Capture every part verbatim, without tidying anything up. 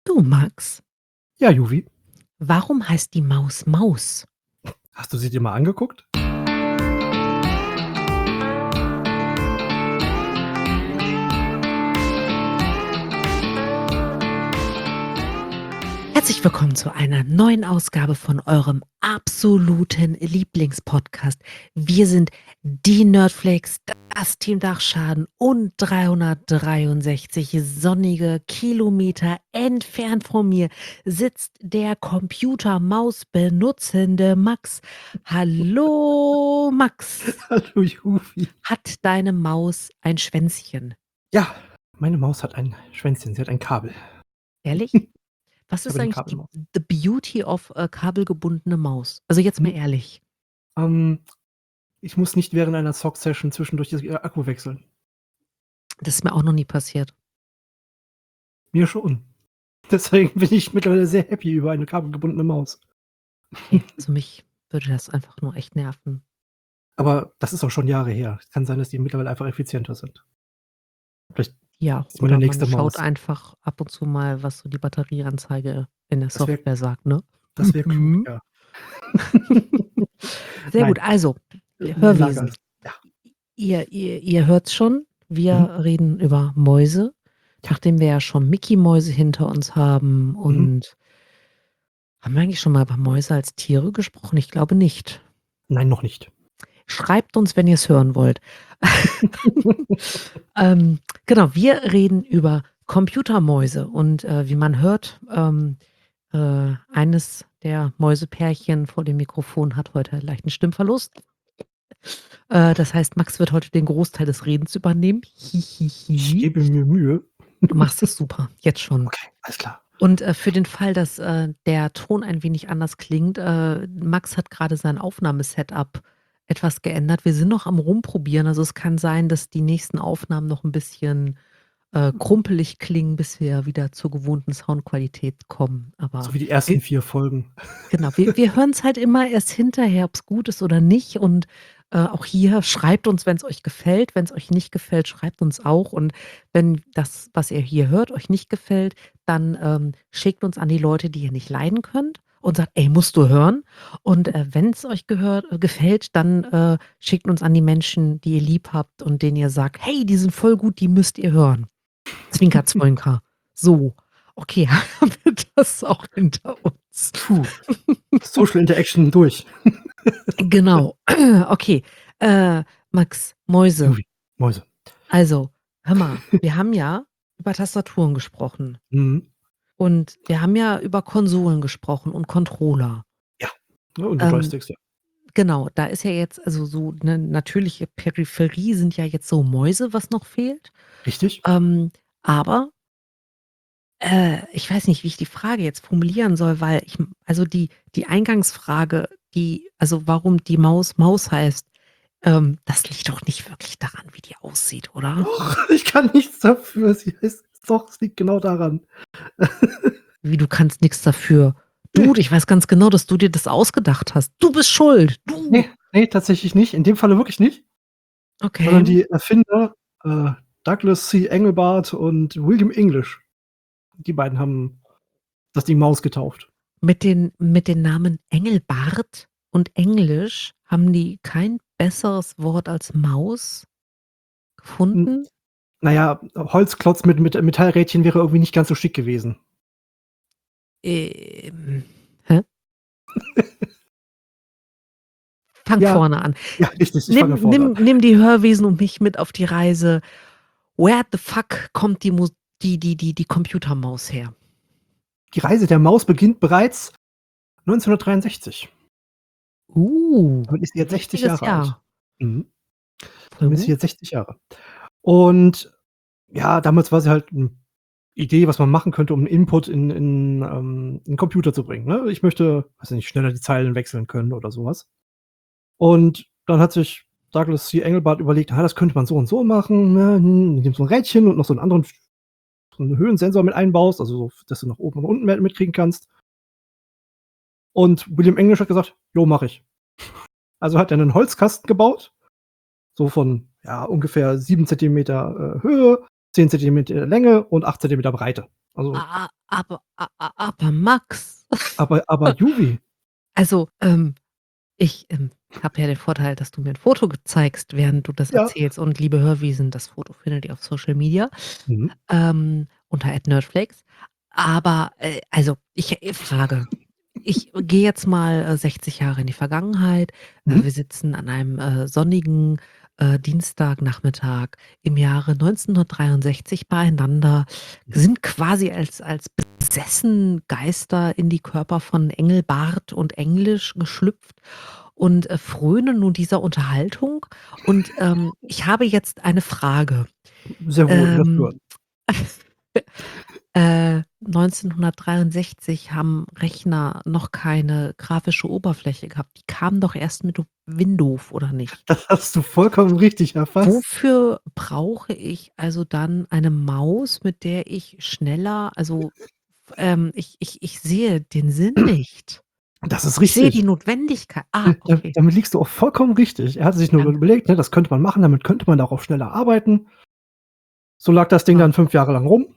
Du Max, Ja, Juvi. warum heißt die Maus Maus? Hast du sie dir mal angeguckt? Herzlich willkommen zu einer neuen Ausgabe von eurem absoluten Lieblingspodcast. Wir sind die Nerdflakes, das Team Dachschaden und dreihundertdreiundsechzig sonnige Kilometer entfernt von mir sitzt der Computermaus benutzende Max. Hallo Max, Hallo, Juvi. hat deine Maus ein Schwänzchen? Ja, meine Maus hat ein Schwänzchen, sie hat ein Kabel. Ehrlich? Was Ich ist habe 'ne eigentlich die Kabelmaus. the beauty of a kabelgebundene Maus? Also, jetzt mal Hm. ehrlich. Ähm, ich muss nicht während einer Zock-Session zwischendurch das äh, Akku wechseln. Das ist mir auch noch nie passiert. Mir schon. Deswegen bin ich mittlerweile sehr happy über eine kabelgebundene Maus. Okay, also mich würde das einfach nur echt nerven. Aber das ist auch schon Jahre her. Es kann sein, dass die mittlerweile einfach effizienter sind. Vielleicht Ja, ist meine oder man nächste schaut Maus. einfach ab und zu mal, was so die Batterieanzeige in der Das wäre Software sagt, ne? das wäre klug, Mhm. ja. Sehr gut, Nein, also, mein Lager Hörwesen. ist ja. Ihr ihr ihr hört's schon, Mhm. wir reden über Mäuse, Ja. nachdem wir ja schon Micky-Mäuse hinter uns haben Mhm. und haben wir eigentlich schon mal über Mäuse als Tiere gesprochen? Ich glaube nicht. Nein, noch nicht. Schreibt uns, wenn ihr's hören wollt. Ähm, genau, wir reden über Computermäuse und, äh, wie man hört, ähm, äh, eines der Mäusepärchen vor dem Mikrofon hat heute leichten Stimmverlust. Äh, das heißt, Max wird heute den Großteil des Redens übernehmen. Ich Hihihi. gebe mir Mühe. Du machst das super, jetzt schon. Okay, alles klar. Und, äh, für den Fall, dass, äh, der Ton ein wenig anders klingt, äh, Max hat grade sein Aufnahmesetup etwas geändert. Wir sind noch am Rumprobieren, also es kann sein, dass die nächsten Aufnahmen noch 'n bisschen, äh, krumpelig klingen, bis wir wieder zur gewohnten Soundqualität kommen. So Aber wie die wir ersten vier Folgen. genau, wir wir hören's halt immer erst hinterher, ob's gut ist oder nicht. Und, äh, auch hier, schreibt uns, wenn's euch gefällt. Wenn's euch nicht gefällt, schreibt uns auch. Und wenn das, was ihr hier hört, euch nicht gefällt, dann, ähm, schickt uns an die Leute, die ihr nicht leiden könnt und sagt: „Ey, musst du hören.“ Und, äh, wenn's euch gehört äh, gefällt, dann, äh, schickt uns an die Menschen, die ihr lieb habt und denen ihr sagt: „Hey, die sind voll gut, die müsst ihr hören.“ Zwinker, Zwinker. So, okay, haben wir das auch hinter uns. Puh, Social Interaction durch. Genau. Okay, äh, Max, Mäuse. Juvi, Mäuse. Also, hör mal, wir haben ja über Tastaturen gesprochen. Mhm. Und wir haben ja über Konsolen gesprochen und Controller. Ja, ne, und die Ähm, Joysticks, ja. genau, da ist ja jetzt also so 'ne natürliche Peripherie sind ja jetzt so Mäuse, was noch fehlt. Richtig. Ähm, aber äh, ich weiß nicht, wie ich die Frage jetzt formulieren soll, weil ich m also die die Eingangsfrage, die also warum die Maus Maus heißt, ähm, das liegt doch nicht wirklich daran, wie die aussieht, oder? Doch, ich kann nichts dafür. Sie heißt doch, es liegt genau daran. Wie, du kannst nix dafür? Ne. Dude, ich weiß ganz genau, dass du dir das ausgedacht hast. Du bist schuld, Ne, du! ne, tatsächlich nicht. In dem Falle wirklich nicht. Sondern Okay. die Erfinder, äh, Douglas C. Engelbart und William English. Die beiden haben das Ding Maus getauft. Mit den mit den Namen Engelbart und English, haben die kein besseres Wort als Maus Hm, gefunden? na ja, Holzklotz mit mit Metallrädchen wäre irgendwie nicht ganz so schick gewesen. Ähm, hä? Fang Ja, vorne an. ja, richtig, ich fange Nimm vorne an. nimm nimm die Hörwesen und mich mit auf die Reise. Where the fuck kommt die Mus die die die die Computermaus her? Die Reise der Maus beginnt bereits neunzehnhundertdreiundsechzig. Uh, Damit ist sie 'n jetzt sechzig wichtiges Jahre alt. Jahr. Mhm. Voll Damit ist sie gut. jetzt sechzig Jahre. Und ja, damals war sie halt 'n Idee, was man machen könnte, um Input in in, ähm, 'n Computer zu bringen, ne? Ich möchte, weiß ich nicht, schneller die Zeilen wechseln können oder so was. Und dann hat sich Douglas C. Engelbart überlegt: „Ah, das könnte man so und so machen, ne, hm, indem du so 'n Rädchen und noch so 'n anderen f so 'n Höhensensor mit einbaust, also so f dass du nach oben und unten mehr mitkriegen kannst.“ Und William English hat gesagt: „Jo, mache ich.“ Also hat er 'nen Holzkasten gebaut, so von, ja, ungefähr sieben Zentimeter, äh, Höhe, zehn Zentimeter Länge und acht Zentimeter Breite. Also A a Aber a a aber Max, Aber aber Juvi also, ähm, ich, ähm, habe ja den Vorteil, dass du mir 'n Foto ge zeigst, während du das Ja. erzählst und liebe Hörwiesen, das Foto findet ihr auf Social Media, Mhm. ähm, unter at nerdflakes. Aber, äh, also, ich, äh, frage ich gehe jetzt mal, äh, sechzig Jahre in die Vergangenheit. Äh, wir Mhm. sitzen an einem, äh, sonnigen, äh, Dienstagnachmittag im Jahre neunzehnhundertdreiundsechzig beieinander, Mhm. sind quasi als als besessen Geister in die Körper von Engelbart und Englisch geschlüpft und, äh, frönen nun dieser Unterhaltung. Und, ähm, ich habe jetzt eine Frage. Sehr wohl, lass Ähm, hören. äh, neunzehnhundertdreiundsechzig haben Rechner noch keine grafische Oberfläche gehabt. Die kamen doch erst mit Windows, oder nicht? Das hast du vollkommen richtig erfasst. Wofür brauche ich also dann eine Maus, mit der ich schneller also, f ähm, ich ich ich sehe den Sinn nicht. Das ist Ich sehe die richtig. Notwendigkei ah, Da da okay. damit liegst du auch vollkommen richtig. Er hatte sich nur Danke. überlegt, ne, das könnte man machen, damit könnte man auch auf schneller arbeiten. So lag das Ding Ah. dann fünf Jahre lang rum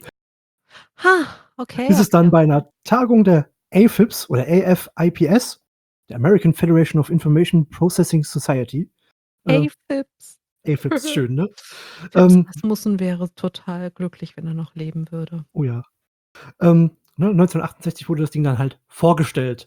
Ha, okay, bis es okay, dann bei okay. 'ner Tagung der AFIPS oder A-F-I-P-S, der American Federation of Information Processing Society, äh AFIPS. AFIPS, schön, ne? Fips Ähm Asmussen wäre total glücklich, wenn er noch leben würde. Oh ja. Ähm, ne, neunzehnhundertachtundsechzig wurde das Ding dann halt vorgestellt.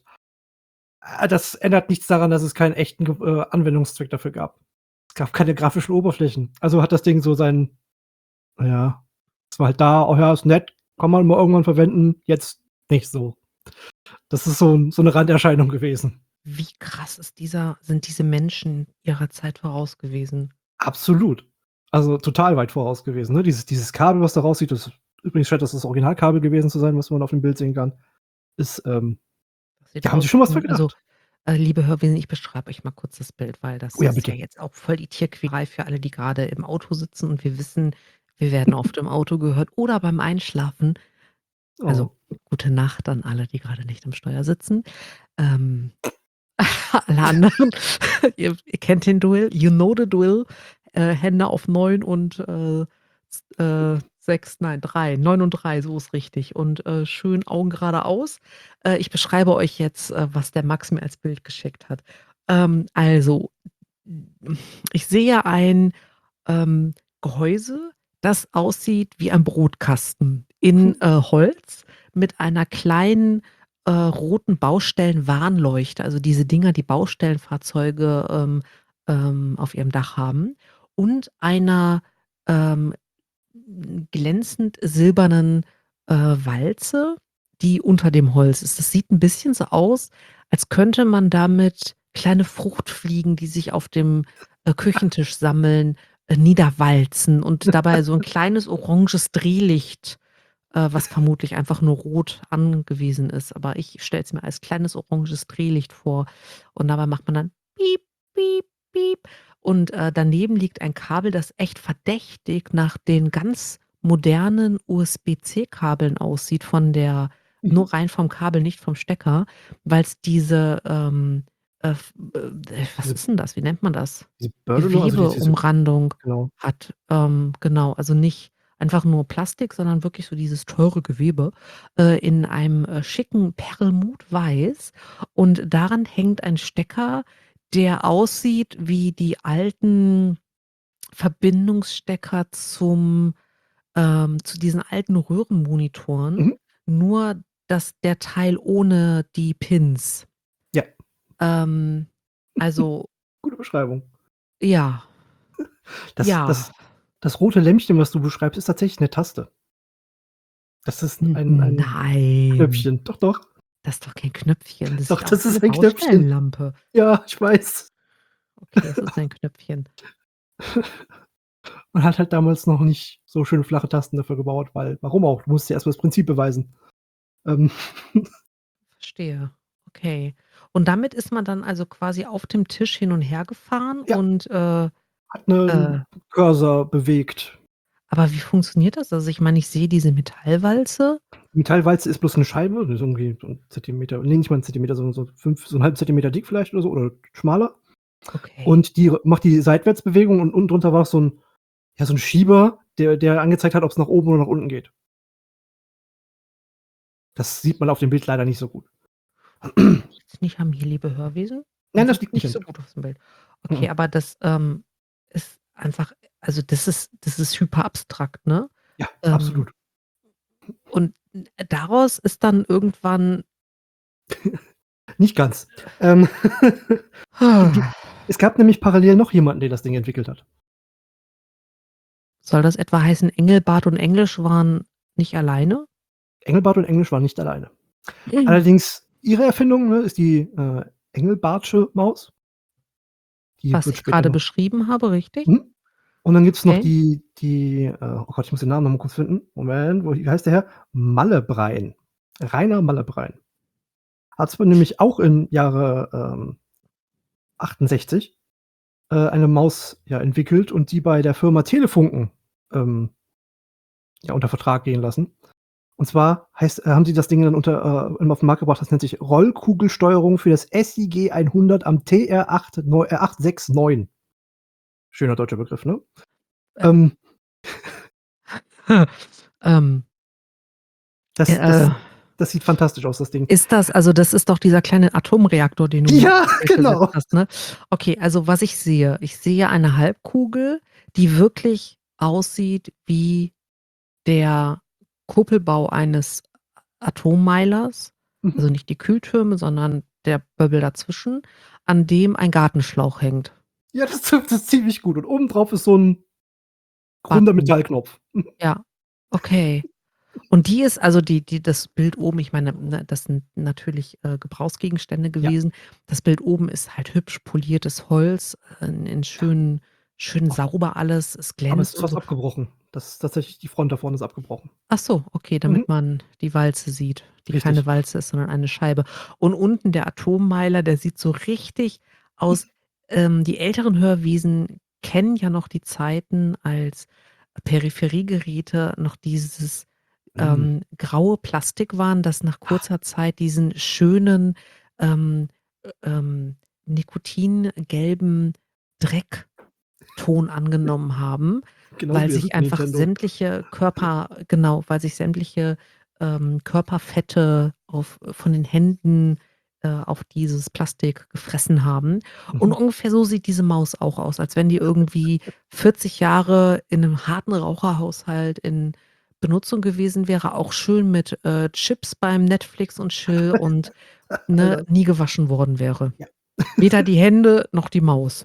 Äh, das ändert nichts daran, dass es keinen echten Ge äh, Anwendungszweck dafür gab. Es gab keine grafischen Oberflächen. Also hat das Ding so seinen na ja, es war halt da: „Oh ja, ist nett, kann man mal irgendwann verwenden“, jetzt nicht so. Das ist so 'n so 'ne Randerscheinung gewesen. Wie krass ist dieser sind diese Menschen ihrer Zeit voraus gewesen? Absolut. Also, total weit voraus gewesen, ne? Dieses dieses Kabel, was da raussieht, das übrigens scheint das das Originalkabel gewesen zu sein, was man auf dem Bild sehen kann, ist, ähm Das sieht da haben aus sie schon was wie bei 'n also, gedacht. äh, liebe Hörwesen, ich beschreibe euch mal kurz das Bild, weil das Oh ja, ist ja bitte. jetzt auch voll die Tierquälerei für alle, die grade im Auto sitzen und wir wissen, wir werden oft im Auto gehört oder beim Einschlafen. Also, Oh. gute Nacht an alle, die grade nicht am Steuer sitzen. Ähm, alle anderen, ihr ihr kennt den Drill, you know the drill. Äh, Hände auf neun und, äh, s äh, sechs, nein, drei, neun und drei, so ist richtig. Und, äh, schön Augen geradeaus. Äh, ich beschreibe euch jetzt, äh, was der Max mir als Bild geschickt hat. Ähm, also, ich sehe ein, ähm, Gehäuse, das aussieht wie ein Brotkasten in, Mhm. äh, Holz mit einer kleinen, äh, roten Baustellenwarnleuchte, also diese Dinger, die Baustellenfahrzeuge, ähm, ähm, auf ihrem Dach haben und einer, ähm, glänzend silbernen, äh, Walze, die unter dem Holz ist. Das sieht 'n bisschen so aus, als könnte man damit kleine Fruchtfliegen, die sich auf dem, äh, Küchentisch sammeln, äh, niederwalzen und dabei so 'n kleines oranges Drehlicht, äh, was vermutlich einfach nur rot angewiesen ist. Aber ich stelle es mir als kleines oranges Drehlicht vor und dabei macht man dann: „Piep, piep, piep.“ Und, äh, daneben liegt ein Kabel, das echt verdächtig nach den ganz modernen USB-C-Kabeln aussieht von der Mhm. nur rein vom Kabel, nicht vom Stecker, weil's diese, ähm, äh, f äh, was Diese ist 'n das? Wie nennt man das? diese also die diese Gewebeumrandung genau. hat. Ähm, genau, also nicht einfach nur Plastik, sondern wirklich so dieses teure Gewebe, äh, in einem, äh, schicken Perlmuttweiß. Und daran hängt ein Stecker, der aussieht wie die alten Verbindungsstecker zum ähm, zu diesen alten Röhrenmonitoren, Mhm. nur dass der Teil ohne die Pins. Ja. Ähm, also Gute Beschreibung. Ja. Das Ja. das das rote Lämpchen, was du beschreibst, ist tatsächlich 'ne Taste. Das ist N ein ein nein. Knöpfchen. Doch, doch. Das ist doch kein Knöpfchen. Das Doch, sieht aus das wie 'ne ist ein Knöpfchen. Baustellenlampe. Ja, ich weiß. Okay, es ist ein Knöpfchen. Man hat halt damals noch nicht so schön flache Tasten dafür gebaut, weil warum auch? Du musst ja erst mal das Prinzip beweisen. Ähm. Verstehe. Okay. Und damit ist man dann also quasi auf dem Tisch hin und her gefahren Ja. und, äh, Hat 'nen äh Cursor bewegt. Aber wie funktioniert das? Also, ich meine, ich sehe diese Metallwalze. Metallwalze ist bloß 'ne Scheibe, die ist irgendwie so 'n Zentimeter ne, nicht mal 'n Zentimeter, sondern so fünf so 'n halben Zentimeter dick vielleicht oder so oder schmaler. Okay. Und die r macht die Seitwärtsbewegung und unten drunter war so 'n ja, so 'n Schieber, der der angezeigt hat, ob's nach oben oder nach unten geht. Das sieht man auf dem Bild leider nicht so gut. Liegt's nicht an mir, liebe Hörwesen? Man Nein, das sieht's liegt nicht nicht an so dir. gut auf'm Bild. Okay, Mhm. aber das, ähm, ist einfach also, das ist das ist hyperabstrakt, ne? Ja, Ähm, absolut. und n daraus ist dann irgendwann Nicht ganz. Ähm, du du es gab nämlich parallel noch jemanden, der das Ding entwickelt hat. Soll das etwa heißen, Engelbart und Englisch waren nicht alleine? Engelbart und Englisch waren nicht alleine. Mhm. Allerdings ihre Erfindung, ne, ist die, äh, Engelbartsche Maus. Die Was wird ich später grade noch beschrieben habe, richtig? mhm. Und dann gibt's noch Okay. die die, äh oh Gott, ich muss den Namen noch mal kurz finden. Moment, wo wie heißt der Herr? Mallebrein. Rainer Mallebrein. Hat zwar nämlich auch im Jahre, ähm, achtundsechzig, äh, eine Maus, ja, entwickelt und die bei der Firma Telefunken, ähm ja, unter Vertrag gehen lassen. Und zwar heißt äh, haben sie das Ding dann unter äh, auf 'n Markt gebracht, das nennt sich Rollkugelsteuerung für das S I G hundert am T R acht neu äh, acht sechs neun. Schöner deutscher Begriff, ne? Äh Ähm Ähm Das Äh das das sieht fantastisch aus, das Ding. Ist das also, das ist doch dieser kleine Atomreaktor, den du mir Ja, aufs Bild gesetzt genau. hast, ne? Okay, also, was ich sehe ich sehe eine Halbkugel, die wirklich aussieht wie der Kuppelbau eines Atommeilers, Mhm. also, nicht die Kühltürme, sondern der Böbbel dazwischen, an dem ein Gartenschlauch hängt. Ja, das trifft es ziemlich gut und oben drauf ist so 'n runder Button. Metallknopf. Mhm. Ja, okay. Und die ist also, die die das Bild oben ich meine, ne, das sind natürlich, äh, Gebrauchsgegenstände Ja. gewesen. Das Bild oben ist halt hübsch poliertes Holz, in in Ja. schön schön Auf sauber alles. Es Aber es glänzt ist und fast so. abgebrochen. Das ist tatsächlich die Front da vorne ist abgebrochen. Ach so, okay, damit Mhm. man die Walze sieht, die keine Richtig. Walze ist, sondern eine Scheibe. Und unten der Atommeiler, der sieht so richtig aus ähm, die älteren Hörwesen kennen ja noch die Zeiten, als Peripheriegeräte noch dieses, Mhm. ähm, graue Plastik waren, das nach Ah. kurzer Zeit diesen schönen, ähm, äh, ähm, nikotingelben Dreckton angenommen haben, Genauso weil wie der sich Super einfach Nintendo. sämtliche Körper genau, weil sich sämtliche, ähm, Körperfette auf von den Händen, äh, auf dieses Plastik gefressen haben. Und Mhm. ungefähr so sieht diese Maus auch aus, als wenn die irgendwie vierzig Jahre in 'nem harten Raucherhaushalt in Benutzung gewesen wäre, auch schön mit, äh, Chips beim Netflix und Chill und, ne, Alter. nie gewaschen worden wäre. Ja. Weder die Hände noch die Maus.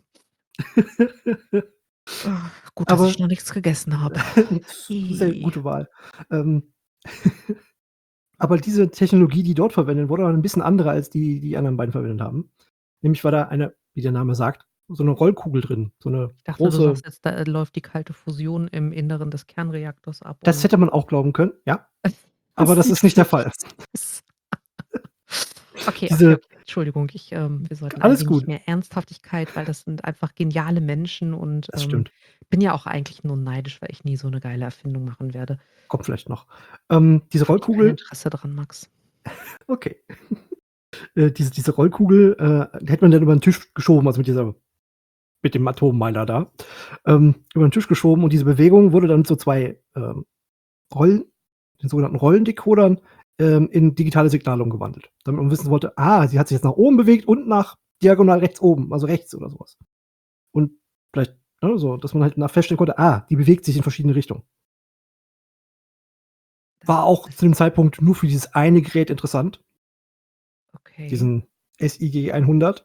Gut, dass ich Aber noch nichts gegessen habe. sehr I. gute Wahl. Ähm, aber diese Technologie, die dort verwendet wurde, war 'n bisschen andere als die, die anderen beiden verwendet haben. Nämlich war da eine, wie der Name sagt, so 'ne Rollkugel drin, so 'ne Ich dachte, du große sagst jetzt, da, äh, läuft die kalte Fusion im Inneren des Kernreaktors ab Das und hätte man auch glauben können, ja, aber das das sieht ist nicht der Fall. furchtbar aus. Okay, okay, Diese okay. Entschuldigung, ich, ähm wir sollten ein Alles wenig gut. mehr Ernsthaftigkeit, weil das sind einfach geniale Menschen und, Das ähm, stimmt. bin ja auch eigentlich nur neidisch, weil ich nie so 'ne geile Erfindung machen werde. Kommt vielleicht noch. Ähm, diese Habe ich kein Rollkugel Interesse dran, Max. Okay. Äh, diese diese Rollkugel, äh, die hätte man dann über 'n Tisch geschoben, also, mit dieser mit dem Atommeiler da, ähm, über 'n Tisch geschoben und diese Bewegung wurde dann zu zwei, ähm, Rollen den sogenannten Rollendecodern, ähm, in digitale Signale umgewandelt. Damit man wissen wollte: „Ah, sie hat sich jetzt nach oben bewegt und nach diagonal rechts oben, also, rechts oder so was.“ Und vielleicht, ne, so, dass man halt nach feststellen konnte: „Ah, die bewegt sich in verschiedene Richtungen.“ War Das auch das zu dem Zeitpunkt nur für dieses eine Gerät interessant. Okay. Diesen S I G hundert.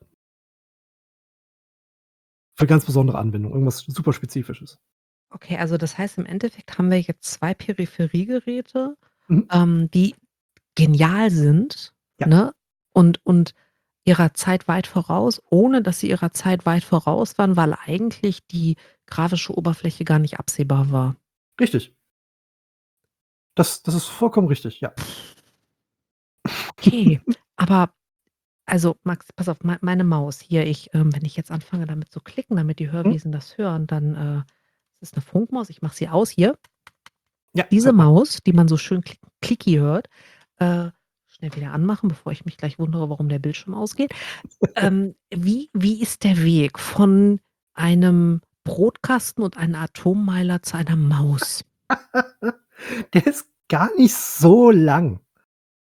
Für ganz besondere Anwendungen, irgendwas super Spezifisches. Okay, also, das heißt, im Endeffekt haben wir jetzt zwei Peripheriegeräte, Mhm. ähm, die genial sind, Ja. ne, und und ihrer Zeit weit voraus, ohne dass sie ihrer Zeit weit voraus waren, weil eigentlich die grafische Oberfläche gar nicht absehbar war. Richtig. Das das ist vollkommen richtig, ja. Okay, aber also, Max, pass auf, mei meine Maus hier, ich ähm, wenn ich jetzt anfange, damit zu klicken, damit die Mhm. Hörwesen das hören, dann, äh das ist 'ne Funkmaus, ich mache sie aus hier. Ja, Diese hört man. Maus, die man so schön kli clicky hört äh, schnell wieder anmachen, bevor ich mich gleich wundere, warum der Bildschirm ausgeht. Ähm, wie wie ist der Weg von einem Brotkasten und einem Atommeiler zu einer Maus? Der ist gar nicht so lang.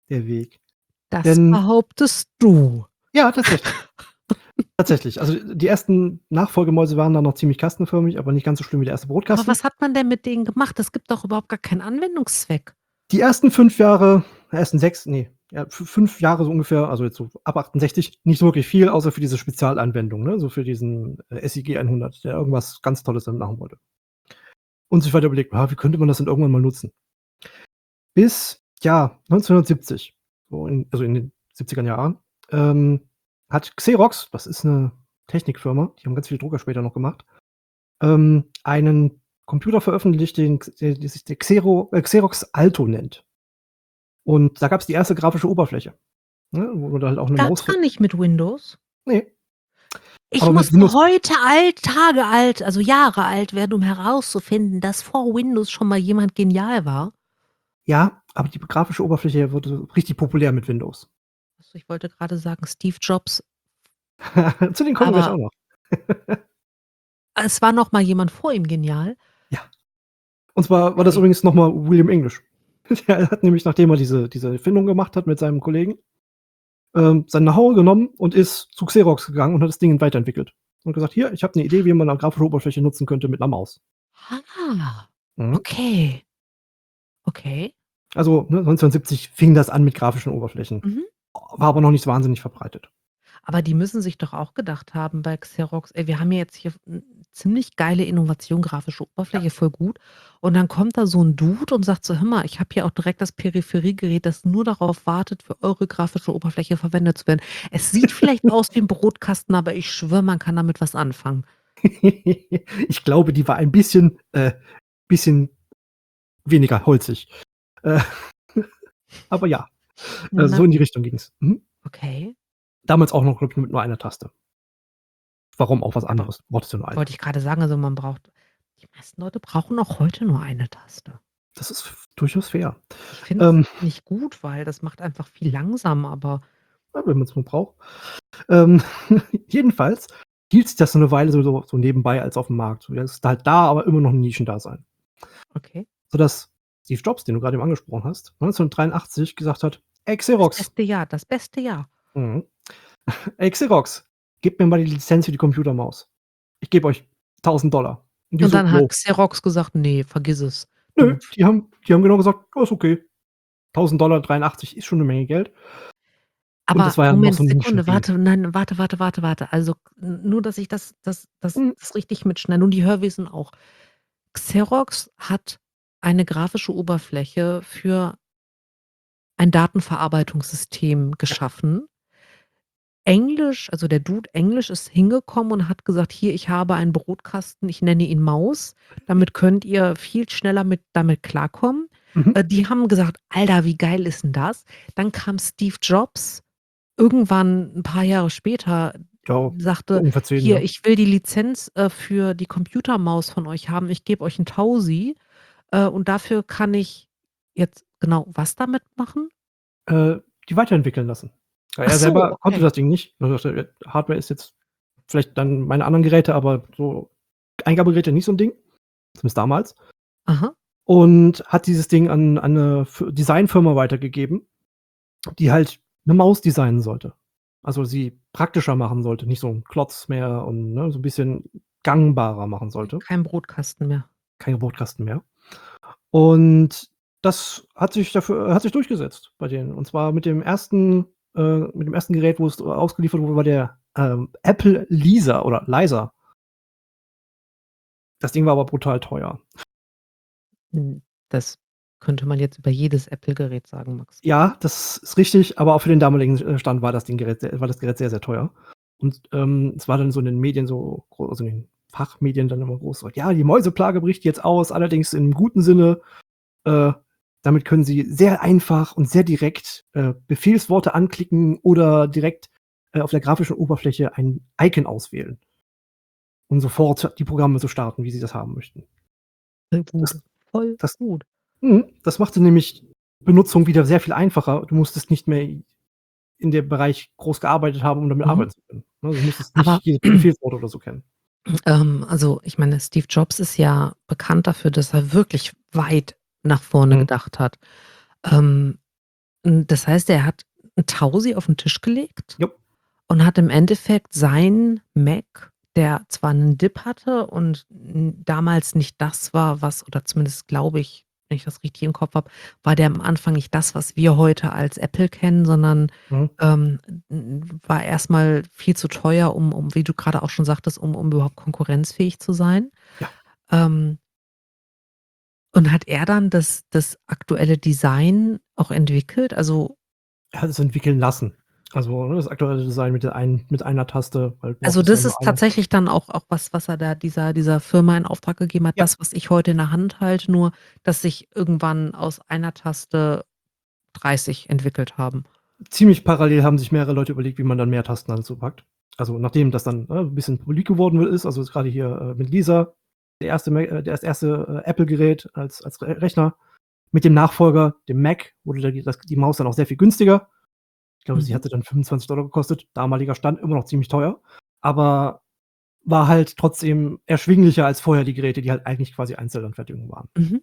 der Weg. Das Denn behauptest du. Ja, tatsächlich. Tatsächlich. Also, die ersten Nachfolgemäuse waren dann noch ziemlich kastenförmig, aber nicht ganz so schlimm wie der erste Aber Brotkasten. was hat man denn mit denen gemacht? Das gibt doch überhaupt gar keinen Anwendungszweck. Die ersten fünf Jahre ersten sechs, ne, ja, f fünf Jahre so ungefähr, also jetzt so ab achtundsechzig, nicht so wirklich viel, außer für diese Spezialanwendung, ne, so für diesen, äh, SiG hundert, der irgendwas ganz Tolles damit machen wollte. Und sich weiter überlegt: „Ah, wie könnte man das denn irgendwann mal nutzen?“ Bis, ja, neunzehnhundertsiebzig, so in also in den siebzigern Jahren, ähm, hat Xerox, das ist 'ne Technikfirma, die haben ganz viele Drucker später noch gemacht, ähm, einen Computer veröffentlicht, den X der der sich der Xero äh, Xerox Alto nennt. Und da gab's die erste grafische Oberfläche, ne, wo du halt auch 'ne Maus Gab's ver gar nicht mit Windows? Ne. Ich Aber mit musste Windows heute alt Tage alt, also Jahre alt werden, um herauszufinden, dass vor Windows schon mal jemand genial war. Ja, aber die grafische Oberfläche wurde richtig populär mit Windows. Also, ich wollte grade sagen, Steve Jobs Zu denen kommen wir gleich aber auch noch. es war noch mal jemand vor ihm genial? Ja. Und zwar war das Okay. übrigens noch mal William English. Der hat nämlich, nachdem er diese diese Erfindung gemacht hat mit seinem Kollegen, ähm, sein Know-how genommen und ist zu Xerox gegangen und hat das Ding weiterentwickelt und gesagt: „Hier, ich habe 'ne Idee, wie man 'ne grafische Oberfläche nutzen könnte mit 'ner Maus.“ Ah, Mhm. okay. Okay. Also, ne, neunzehnhundertsiebzig fing das an mit grafischen Oberflächen, Mhm. war aber noch nicht so wahnsinnig verbreitet. Aber die müssen sich doch auch gedacht haben bei Xerox: „Ey, wir haben ja jetzt hier 'n ziemlich geile Innovation, grafische Ja. Oberfläche, voll gut.“ Und dann kommt da so 'n Dude und sagt so: „Hör mal, ich habe hier auch direkt das Peripheriegerät, das nur darauf wartet, für eure grafische Oberfläche verwendet zu werden. Es sieht vielleicht aus wie 'n Brotkasten, aber ich schwöre, man kann damit was anfangen.“ Ich glaube, die war ein bisschen äh, bisschen weniger holzig. Äh, aber ja, äh, Na so in die gut. Richtung ging's. Mhm. Okay. Damals auch noch, glaube ich, mit nur einer Taste. Warum auch was Aber anderes? Brauchtest du nur eine. wollte ich grade sagen, also man braucht die meisten Leute brauchen auch heute nur eine Taste. Das ist f durchaus fair. Ich finde es Ähm nicht gut, weil das macht einfach viel langsamer, aber Ja, wenn man's mal braucht. Ähm, jedenfalls hielt sich das so 'ne Weile so so so nebenbei als aufm Markt. So, ja, ist halt da, aber immer noch 'n Nischendasein. Okay. Sodass Steve Jobs, den du grade eben angesprochen hast, neunzehnhundertdreiundachtzig gesagt hat: „Ey, Das Xerox“ beste Jahr, das beste Jahr. Mhm. „Ey, Xerox, gebt mir mal die Lizenz für die Computermaus. Ich gebe euch tausend Dollar.“ Und die Und so: dann hat „Jo.“ Xerox gesagt: „Ne, vergiss es.“ Nö, Und die haben die haben genau gesagt: „Ja, ist okay.“ tausend Dollar dreiundachtzig ist schon 'ne Menge Geld. Und Aber das war ja noch Moment, so 'n Sekunde, Nischendeal. warte, nein, warte, warte, warte, warte. Also, n nur, dass ich das das das Mhm. das richtig mitschneide und die Hörwesen auch. Xerox hat eine grafische Oberfläche für ein Datenverarbeitungssystem Ja. geschaffen. Englisch also der Dude Englisch ist hingekommen und hat gesagt: „Hier, ich habe einen Brotkasten, ich nenne ihn Maus. Damit könnt ihr viel schneller mit damit klarkommen.“ Mhm. Äh, die haben gesagt: „Alter, wie geil ist 'n das?“ Dann kam Steve Jobs irgendwann 'n paar Jahre später, Ja, so sagte: ungefähr zehn, „Hier, ja. ich will die Lizenz, äh, für die Computermaus von euch haben. Ich gebe euch 'n Tausi, äh, und dafür kann ich jetzt genau was damit machen?“ Äh, die weiterentwickeln lassen. Weil Ach er so, selber konnte okay. das Ding nicht. Hardware ist jetzt vielleicht dann meine anderen Geräte, aber so Eingabegeräte nicht so 'n Ding, zumindest damals. Aha. Und hat dieses Ding an an 'ne F Designfirma weitergegeben, die halt 'ne Maus designen sollte. Also, sie praktischer machen sollte, nicht so 'n Klotz mehr und, ne, so 'n bisschen gangbarer machen sollte. Kein Brotkasten mehr. Kein Brotkasten mehr. Und das hat sich dafür hat sich durchgesetzt bei denen. Und zwar mit dem ersten äh, mit dem ersten Gerät, wo es ausgeliefert wurde, war der, ähm, Apple Lisa oder Lisa. Das Ding war aber brutal teuer. Hm, das könnte man jetzt über jedes Apple-Gerät sagen, Max. Ja, das ist richtig, aber auch für den damaligen, äh, Stand war das Ding Gerät war das Gerät sehr, sehr teuer. Und, ähm, es war dann so in den Medien so gro also in den Fachmedien dann immer groß so: „Ja, die Mäuseplage bricht jetzt aus, allerdings im guten Sinne. Äh, damit können Sie sehr einfach und sehr direkt, äh, Befehlsworte anklicken oder direkt, äh, auf der grafischen Oberfläche ein Icon auswählen.“ Um sofort die Programme zu starten, wie Sie das haben möchten. Voll gut, Das voll das gut. mhm, das machte nämlich Benutzung wieder sehr viel einfacher. Du musstest nicht mehr in dem Bereich groß gearbeitet haben, um damit Mhm. arbeiten zu können, ne? Du musstest Aber nicht jedes Befehlswort oder so kennen. ähm, also, ich meine, Steve Jobs ist ja bekannt dafür, dass er wirklich weit nach vorne Mhm. gedacht hat. Ähm Hm, das heißt, er hat 'n Tausi auf 'n Tisch gelegt Jop. und hat im Endeffekt sein Mac, der zwar 'nen DIP hatte und n damals nicht das war, was oder zumindest glaube ich, wenn ich das richtig im Kopf habe, war der am Anfang nicht das, was wir heute als Apple kennen, sondern, Mhm. ähm, n n war erst mal viel zu teuer, um um wie du grade auch schon sagtest, um um überhaupt konkurrenzfähig zu sein. Ja. Ähm und hat er dann das das aktuelle Design auch entwickelt? Also Er hat es entwickeln lassen. Also, ne, das aktuelle Design mit der einen mit einer Taste, weil du brauchst Also, bisher das nur ist eine. tatsächlich dann auch auch was, was er da dieser dieser Firma in Auftrag gegeben hat, Ja. das, was ich heute in der Hand halte, nur dass sich irgendwann aus einer Taste dreißig entwickelt haben. Ziemlich parallel haben sich mehrere Leute überlegt, wie man dann mehr Tasten dazu packt. Also, nachdem das dann, ne, 'n bisschen publik geworden ist, also, jetzt grade hier, äh, mit Lisa, der erste Ma äh, das erste, äh, Apple-Gerät als als Re Rechner. Mit dem Nachfolger, dem Mac, wurde da die das die Maus dann auch sehr viel günstiger. Ich glaube, sie Mhm. hatte dann fünfundzwanzig Dollar gekostet. Damaliger Stand, immer noch ziemlich teuer, aber war halt trotzdem erschwinglicher als vorher die Geräte, die halt eigentlich quasi Einzelanfertigung waren. Mhm.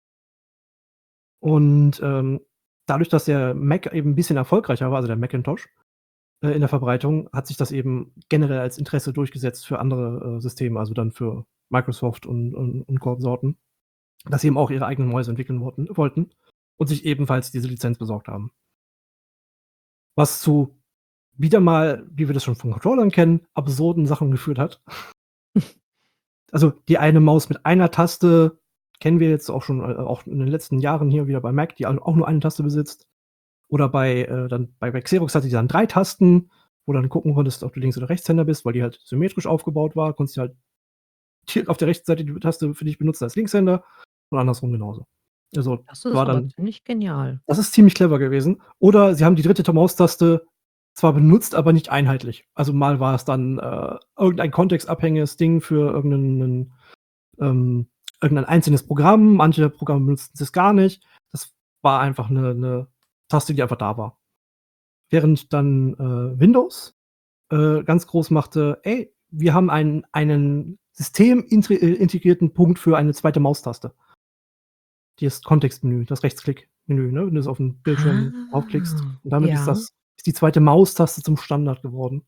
Und, ähm, dadurch, dass der Mac eben 'n bisschen erfolgreicher war, also der Macintosh, äh, in der Verbreitung, hat sich das eben generell als Interesse durchgesetzt für andere, äh, Systeme, also dann für Microsoft und und und Konsorten, dass sie eben auch ihre eigenen Mäuse entwickeln wollten wollten und sich ebenfalls diese Lizenz besorgt haben. Was zu wieder mal, wie wir das schon von Controllern kennen, absurden Sachen geführt hat. Also, die eine Maus mit einer Taste kennen wir jetzt auch schon, äh, auch in den letzten Jahren hier wieder bei Mac, die au auch nur eine Taste besitzt. Oder bei, äh, dann bei bei Xerox hatte die dann drei Tasten, wo du dann gucken konntest, ob du Links oder Rechtshänder bist, weil die halt symmetrisch aufgebaut war. Konntest du halt hier auf der rechten Seite die Taste für dich benutzen als Linkshänder und andersrum genauso. Also, Das ist war aber dann ziemlich genial. das ist ziemlich clever gewesen. Oder sie haben die dritte Ta Maustaste zwar benutzt, aber nicht einheitlich. Also, mal war es dann, äh, irgendein kontextabhängiges Ding für irgend 'nen 'nen ähm, irgendein einzelnes Programm. Manche Programme benutzten das gar nicht. Das war einfach 'ne 'ne Taste, die einfach da war. Während dann, äh, Windows, äh, ganz groß machte: „Ey, wir haben einen einen systemintri äh, integrierten Punkt für eine zweite Maustaste.“ Dieses Kontextmenü, das Rechtsklickmenü, ne, wenn du so auf'n Bildschirm raufklickst. Ah, Und damit ist ja. das ist die zweite Maustaste zum Standard geworden.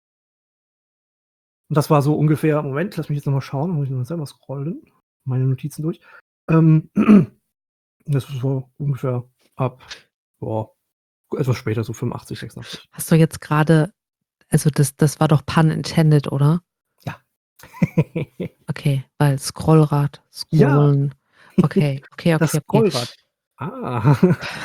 Und das war so ungefähr Moment, lass mich jetzt noch mal schauen, muss ich noch mal selber scrollen, meine Notizen durch. Ähm, das ist so ungefähr ab, boah, etwas später, so fünfundachtzig, sechsundachtzig. Hast du jetzt grade also, das das war doch pun intended, oder? Ja. Okay, weil Scrollrad, Ja. scrollen. Okay, okay, Das okay, okay. Scrollrad. Ah.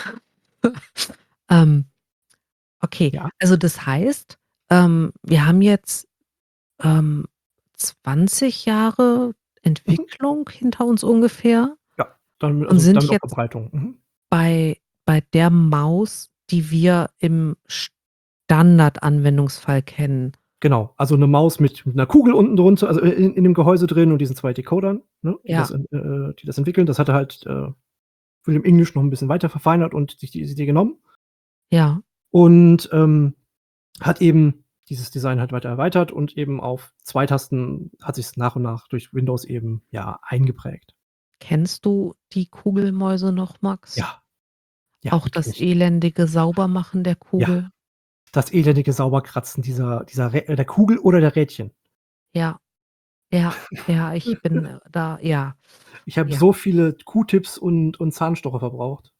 Ähm, okay, Ja. also, das heißt, ähm, wir haben jetzt, ähm, zwanzig Jahre Mhm. Entwicklung hinter uns ungefähr Ja, dann und also, sind damit auch jetzt Verbreitung. Mhm. bei bei der Maus, die wir im Standardanwendungsfall kennen. Genau, also 'ne Maus mit mit 'ner Kugel unten drunter, also, i in in dem Gehäuse drin und diesen zwei Decodern, ne, die Ja. das, äh, äh die das entwickeln. Das hat er halt, äh, für den English noch 'n bisschen weiter verfeinert und sich diese Idee genommen. Ja. Und, ähm, hat eben dieses Design halt weiter erweitert und eben auf zwei Tasten hat sich's nach und nach durch Windows eben, ja, eingeprägt. Kennst du die Kugelmäuse noch, Max? Ja. Ja, Auch die kenne das ich. elendige Saubermachen der Ja. Kugel? Das elendige Sauberkratzen dieser dieser Rä äh, der Kugel oder der Rädchen. Ja. Ja, ja, ich bin, äh, da ja, Ich habe ja. so viele Q-Tips und und Zahnstocher verbraucht.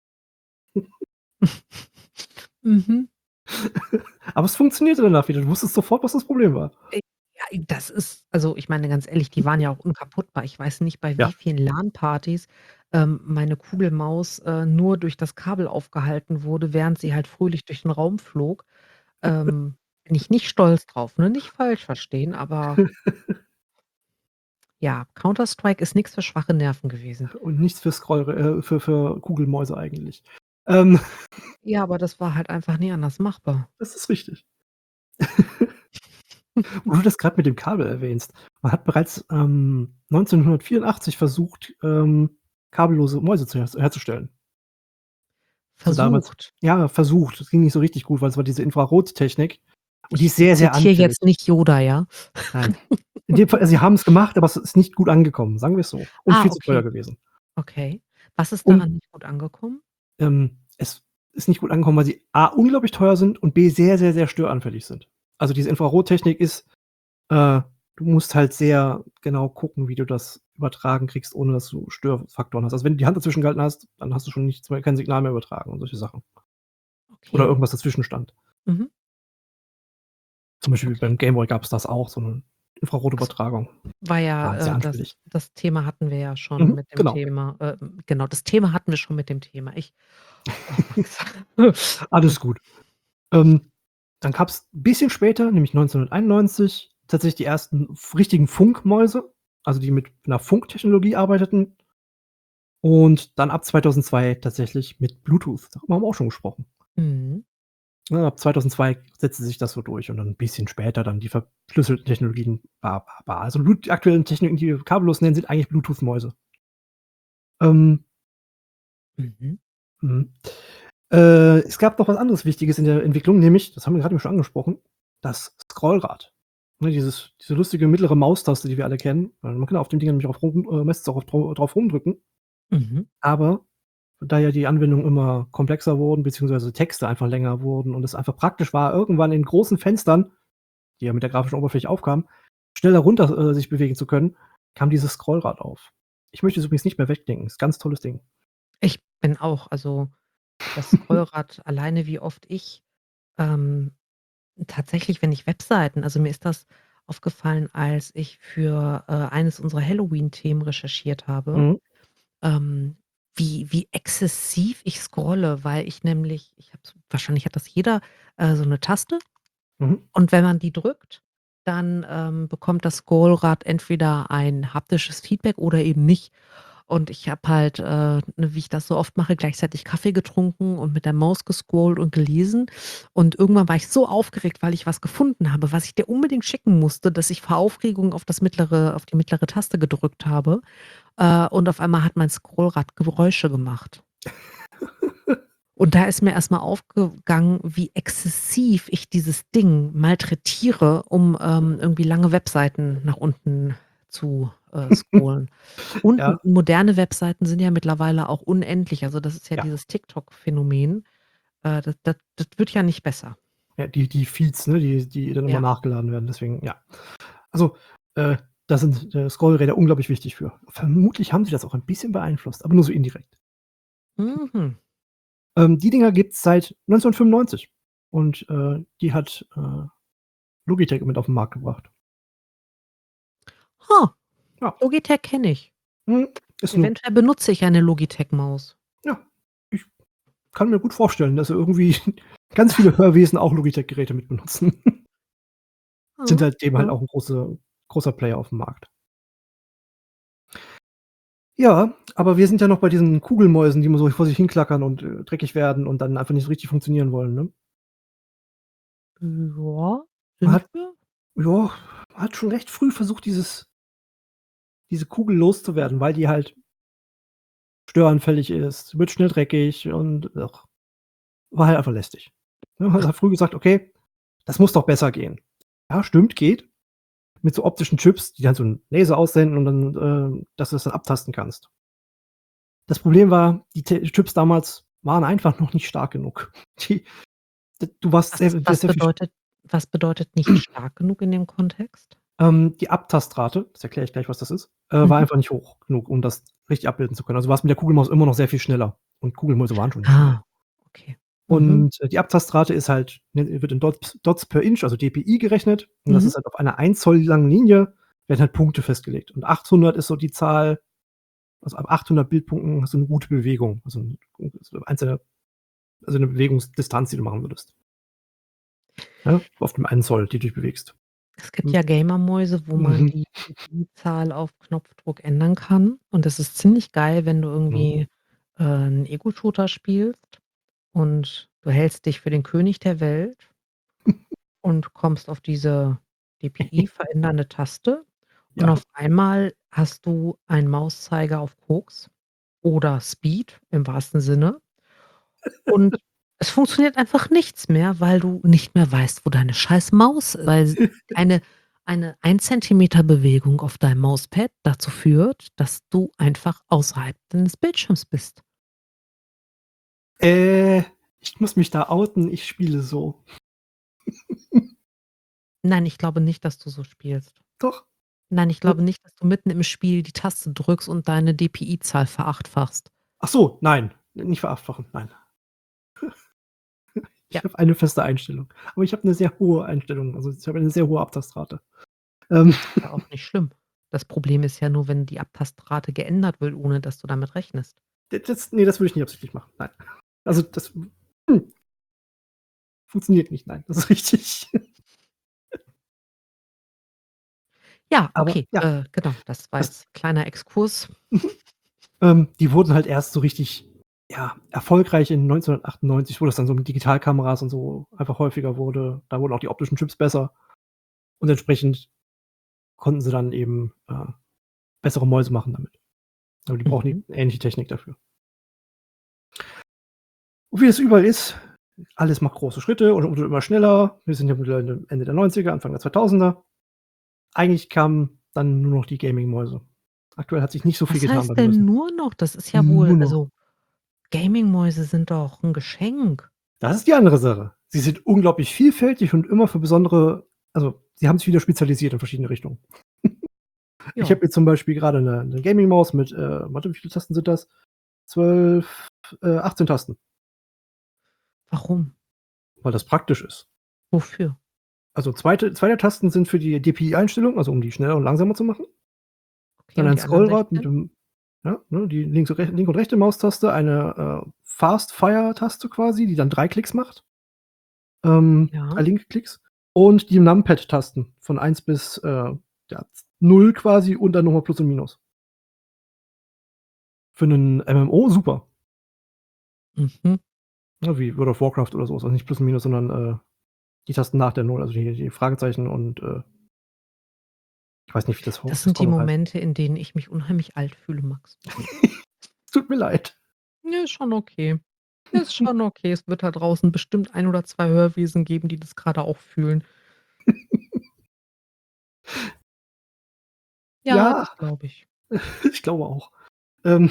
Mhm. Aber es funktionierte danach wieder. Du wusstest sofort, was das Problem war. Äh, ja, das ist also, ich meine ganz ehrlich, die waren ja auch unkaputtbar. Ich weiß nicht, bei wie Ja. vielen LAN-Partys, ähm, meine Kugelmaus, äh, nur durch das Kabel aufgehalten wurde, während sie halt fröhlich durch den Raum flog. Ähm, bin ich nicht stolz drauf, ne, nicht falsch verstehen, aber ja, Counter-Strike ist nix für schwache Nerven gewesen. Und nichts für Scroll äh, für für Kugelmäuse eigentlich. Ähm. Ja, aber das war halt einfach nie anders machbar. Das ist richtig. Wo du das grad mit dem Kabel erwähnst. Man hat bereits, ähm, neunzehnhundertvierundachtzig versucht, ähm, kabellose Mäuse zu her herzustellen. So damals Versucht. ja, versucht. Das ging nicht so richtig gut, weil es war diese Infrarottechnik und die Ich ist sehr, sehr zitiere anfällig. jetzt nicht Yoda, ja? Nein. In dem Fall sie haben's gemacht, aber es ist nicht gut angekommen, sagen wir's so. Und Ah, viel zu teuer okay. gewesen. Okay. Was ist Und daran nicht gut angekommen? ähm, es ist nicht gut angekommen, weil sie A unglaublich teuer sind und B sehr, sehr, sehr störanfällig sind. Also, diese Infrarottechnik ist äh, du musst halt sehr genau gucken, wie du das übertragen kriegst, ohne dass du Störfaktoren hast. Also, wenn du die Hand dazwischen gehalten hast, dann hast du schon nichts mehr kein Signal mehr übertragen und solche Sachen. Oder Okay. irgendwas dazwischen stand. Mhm. Zum Beispiel Okay. beim Gameboy gab's das auch, so 'ne Das Infrarotübertragung. war War ja, sehr äh, das anfällig. das Thema hatten wir ja schon Mhm, mit dem genau. Thema äh, genau, das Thema hatten wir schon mit dem Thema. Ich oh Max. Alles gut. Ähm, dann gab's bisschen später, nämlich neunzehnhunderteinundneunzig, tatsächlich die ersten f richtigen Funkmäuse, also, die mit 'ner Funktechnologie arbeiteten. Und dann ab zweitausendzwei tatsächlich mit Bluetooth. Darüber haben wir auch schon gesprochen. Mhm. Ne, ab zweitausendzwei setzte sich das so durch und dann 'n bisschen später dann die verschlüsselten Technologien, ba ba ba. Also, Blut die aktuellen Techniken, die wir kabellos nennen, sind eigentlich Bluetooth-Mäuse. Ähm Mhm. Mhm. Äh, es gab noch was anderes Wichtiges in der Entwicklung, nämlich, das haben wir grad eben schon angesprochen, das Scrollrad. Ne, dieses diese lustige mittlere Maustaste, die wir alle kennen. Weil man kann auf den Dingern nämlich auch rum äh, meistens auch dra drauf rumdrücken. Mhm. Aber da ja die Anwendungen immer komplexer wurden, beziehungsweise Texte einfach länger wurden und es einfach praktisch war, irgendwann in großen Fenstern, die ja mit der grafischen Oberfläche aufkamen, schneller runter äh, sich bewegen zu können, kam dieses Scrollrad auf. Ich möchte es übrigens nicht mehr wegdenken. Ist ganz tolles Ding. Ich bin auch also, das Scrollrad alleine wie oft ich, ähm, tatsächlich, wenn ich Webseiten also, mir ist das aufgefallen, als ich für, äh, eines unserer Halloween-Themen recherchiert habe, Mhm. ähm, wie wie exzessiv ich scrolle, weil ich nämlich ich habe so wahrscheinlich hat das jeder, äh, so 'ne Taste Mhm. und wenn man die drückt, dann, ähm, bekommt das Scrollrad entweder ein haptisches Feedback oder eben nicht. Und ich habe halt, äh, ne, wie ich das so oft mache, gleichzeitig Kaffee getrunken und mit der Maus gescrollt und gelesen. Und irgendwann war ich so aufgeregt, weil ich was gefunden habe, was ich dir unbedingt schicken musste, dass ich vor Aufregung auf das mittlere auf die mittlere Taste gedrückt habe. Äh, und auf einmal hat mein Scrollrad Geräusche gemacht. Und da ist mir erst mal aufgegangen, wie exzessiv ich dieses Ding malträtiere, um, ähm, irgendwie lange Webseiten nach unten zu, äh, scrollen. Und Ja. m moderne Webseiten sind ja mittlerweile auch unendlich. Also, das ist ja Ja. dieses TikTok-Phänomen. Äh, das das das wird ja nicht besser. Ja, die die Feeds, ne, die die dann immer Ja. nachgeladen werden, deswegen, ja. Also, äh, da sind, äh, Scrollräder unglaublich wichtig für. Vermutlich haben sie das auch ein bisschen beeinflusst, aber nur so indirekt. Mhm. Ähm, die Dinger gibt's seit neunzehnhundertfünfundneunzig und, äh, die hat, äh, Logitech mit auf 'n Markt gebracht. Ha, Ja. Logitech kenne ich. Mhm, ist 'ne Eventuell benutze ich eine Logitech-Maus. Ja, ich kann mir gut vorstellen, dass irgendwie ganz viele Hörwesen auch Logitech-Geräte mit benutzen. Sind Mhm, seitdem halt ja. auch 'n große großer Player auf'm Markt. Ja, aber wir sind ja noch bei diesen Kugelmäusen, die immer so vor sich hinklackern und, äh, dreckig werden und dann einfach nicht so richtig funktionieren wollen, ne? Ja, Man sind hat wir? ja, man hat schon recht früh versucht, dieses diese Kugel loszuwerden, weil die halt störanfällig ist, wird schnell dreckig und ach, war halt einfach lästig. Ne, man Ach. hat früh gesagt: „Okay, das muss doch besser gehen.“ Ja, stimmt, geht. Mit so optischen Chips, die halt so 'n Laser aussenden und dann, äh dass du das dann abtasten kannst. Das Problem war, die T Chips damals waren einfach noch nicht stark genug. Die d du warst Was sehr ist sehr was sehr viel sch bedeutet was bedeutet nicht stark genug in dem Kontext? Ähm, die Abtastrate, das erkläre ich gleich, was das ist, äh, war Mhm. einfach nicht hoch genug, um das richtig abbilden zu können. Also, du warst mit der Kugelmaus immer noch sehr viel schneller und Kugelmäuse waren schon nicht schnell. Ah, okay. Mhm. Und, äh, die Abtastrate ist halt ne, wird in Dots Dots per Inch, also DPI gerechnet und das Mhm. ist halt auf einer ein Zoll langen Linie werden halt Punkte festgelegt. Und achthundert ist so die Zahl also, ab achthundert Bildpunkten hast du 'ne gute Bewegung. Also, 'n einzelne also, 'ne Bewegungsdistanz, die du machen würdest. Ja, auf dem einen Zoll, die du dich bewegst. Es gibt Hm. ja Gamermäuse, wo man Mhm. die DPI-Zahl auf Knopfdruck ändern kann. Und das ist ziemlich geil, wenn du Mhm. irgendwie, äh, 'n Ego-Shooter spielst und du hältst dich für den König der Welt und kommst auf diese DPI verändernde Taste und Ja. auf einmal hast du einen Mauszeiger auf Koks oder Speed im wahrsten Sinne. Und es funktioniert einfach nichts mehr, weil du nicht mehr weißt, wo deine scheiß Maus weil s eine eine ein Zentimeter Bewegung auf deinem Mauspad dazu führt, dass du einfach außerhalb deines Bildschirms bist. Äh, Ich muss mich da outen, ich spiele so. Nein, ich glaube nicht, dass du so spielst. Doch. Nein, ich glaube nicht, dass du mitten im Spiel die Taste drückst und deine DPI-Zahl verachtfachst. Ach so, nein, nicht verachtfachen, nein. Ja. Ich habe eine feste Einstellung, aber ich habe 'ne sehr hohe Einstellung. Also, ich habe eine sehr hohe Abtastrate. Ähm. Ist ja auch nicht schlimm. Das Problem ist ja nur, wenn die Abtastrate geändert wird, ohne dass du damit rechnest. D das ne, das würde ich nie absichtlich machen. Nein. Also, das hm. Funktioniert nicht, nein, das ist richtig. Ja, Aber okay, ja. äh, genau, das war Das jetzt kleiner Exkurs. Mhm. Ähm, die wurden halt erst so richtig, ja, erfolgreich in neunzehnhundertachtundneunzig, wo das dann so mit Digitalkameras und so einfach häufiger wurde. Da wurden auch die optischen Chips besser und entsprechend konnten sie dann eben, äh, bessere Mäuse machen damit. Aber die brauchen Mhm. die ähnliche Technik dafür. Und wie es überall ist, alles macht große Schritte und und immer schneller. Wir sind ja mittlerweile Ende der Neunziger, Anfang der Zweitausender. Eigentlich kamen dann nur noch die Gaming-Mäuse. Aktuell hat sich nicht so viel Was getan bei heißt den denn Mäusen. nur noch? Das ist ja wohl Nur noch. also, Gaming-Mäuse sind doch 'n Geschenk. Das ist die andere Sache. Sie sind unglaublich vielfältig und immer für besondere also, sie haben sich wieder spezialisiert in verschiedene Richtungen. Ich Ja. habe jetzt zum Beispiel grade 'ne 'ne Gaming-Maus mit, äh warte, wie viele Tasten sind das? zwölf, äh, achtzehn Tasten. Warum? Weil das praktisch ist. Wofür? Also, zweite zwei der Tasten sind für die DPI-Einstellung, also, um die schneller und langsamer zu machen. Okay, Dann und ein die anderen Scrollrad mit sechzehn? dem ja, ne, die links und rech linke und rechte Maustaste, eine, äh, Fast-Fire-Taste quasi, die dann drei Klicks macht. Ähm, drei Ja. linke Klicks und die Numpad-Tasten von eins bis, äh, ja, null quasi und dann noch mal Plus und Minus. Für 'nen MMO super. Mhm. Ne, wie World of Warcraft oder so was, also, nicht Plus und Minus, sondern, äh, die Tasten nach der Null, also, die die Fragezeichen und, äh ich weiß nicht, wie das Das Hauptschiff sind die auch noch heißt. Momente, in denen ich mich unheimlich alt fühle, Max. Tut mir leid. Ne, ist schon okay. Ist schon okay. Es wird da draußen bestimmt ein oder zwei Hörwesen geben, die das grade auch fühlen. Ja, Ja, das glaube ich. ich glaube auch. Ähm.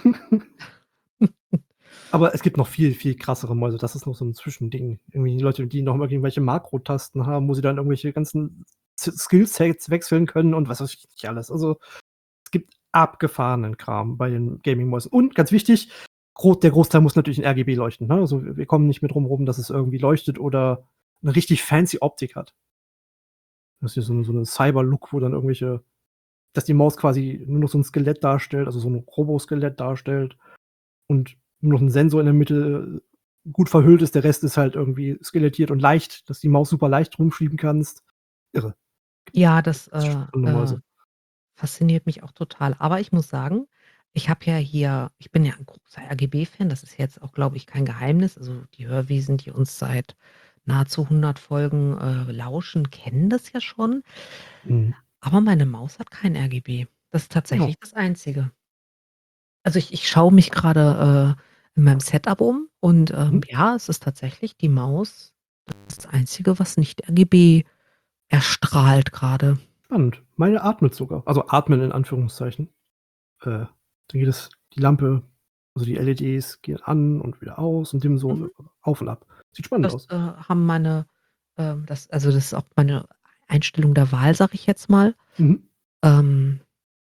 Aber es gibt noch viel, viel krassere Mäuse. Das ist noch so 'n Zwischending. Irgendwie die Leute, die noch immer irgendwelche Makrotasten haben, wo sie dann irgendwelche ganzen S Skillsets wechseln können und was weiß ich nicht alles. Also, es gibt abgefahrenen Kram bei den Gaming-Mäusen. Und ganz wichtig, Gro der Großteil muss natürlich in R G B leuchten, ne? Also, wir wir kommen nicht mehr drum rum, dass es irgendwie leuchtet oder 'ne richtig fancy Optik hat. Das ist hier so 'ne so 'ne Cyber-Look, wo dann irgendwelche dass die Maus quasi nur noch so 'n Skelett darstellt, also, so 'n Robo-Skelett darstellt und nur noch 'n Sensor in der Mitte gut verhüllt ist. Der Rest ist halt irgendwie skelettiert und leicht, dass die Maus super leicht rumschieben kannst. Irre. Ja, das, Richtig äh, spannende äh, Mäuse. fasziniert mich auch total. Aber ich muss sagen, ich habe ja hier ich bin ja 'n großer RGB-Fan, das ist jetzt auch, glaube ich, kein Geheimnis. Also, die Hörwesen, die uns seit nahezu hundert Folgen, äh, lauschen, kennen das ja schon. Mhm. Aber meine Maus hat kein RGB. Das ist Ja. tatsächlich das Einzige. Also, ich ich schaue mich grade, äh, in meinem Setup um und, ähm, Mhm. ja, es ist tatsächlich die Maus das Einzige, was nicht RGB erstrahlt grade. Spannend. Meine atmet sogar. Also, atmen in Anführungszeichen. Äh, dann geht es die Lampe also, die LEDs gehen an und wieder aus und dimmen so Mhm. auf und ab. Sieht spannend Das, aus. äh, haben meine ähm, das also, das ist auch meine Einstellung der Wahl, sage ich jetzt mal. Mhm. Ähm